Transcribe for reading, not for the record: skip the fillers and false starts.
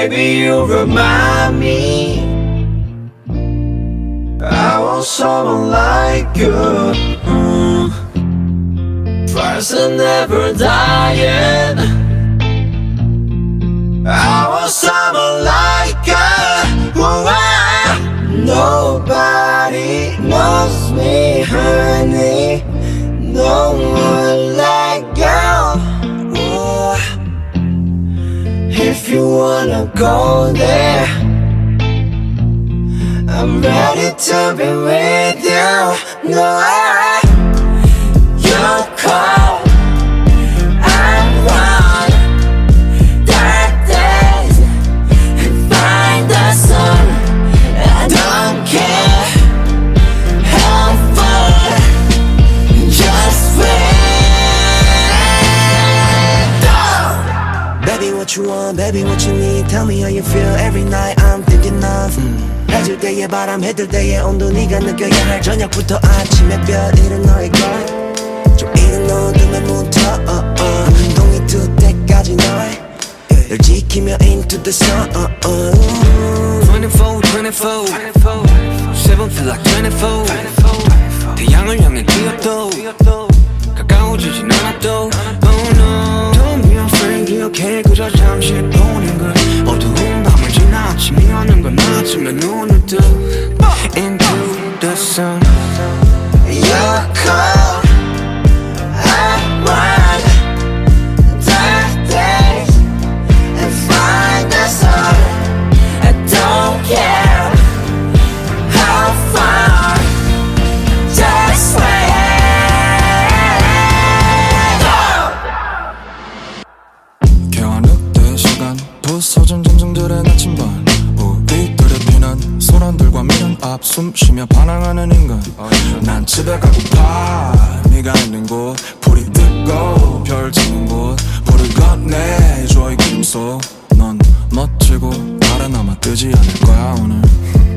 Baby, you remind me I want someone like you. Fires are never dying. I want someone like you. Nobody knows me, honey. No one like you. If you wanna go there, I'm ready to be with you. No, you call, I run dark days and find the sun. I don't care how far, just wait. Baby, what you want, baby, what you need. Tell me how you feel every night. I'm thinking of 해질 때의 바람, 해들 때의 온도. 네가 느껴야 할 저녁부터 아침의 별일은 너의 걸. 좀 이른 어둠에 묻어 운동이 될 때까지 널 지키며 into the sun. 24, 24 7 feel like 24 태양을 향해 뛰어도 가까워지진 않아도 Oh no Don't be afraid 기억해 그저 잠시 보는 걸 어두운 밤을 지나 아침이 오는 건 아침에 눈을 떠 Into the sun You're cold, I run dark days and find the sun. I don't care how far, just wait. 겨누때 시간 부서진 짐승들의 나침반 우리들의 피난 소란들과 미련 앞 숨쉬며 반항하는 인간 난 집에 가고파 네가 있는 곳 불이 뜨고 별 지는 곳 불을 건네줘 이 꿈속 넌 멋지고 달에 남아 뜨지 않을 거야 오늘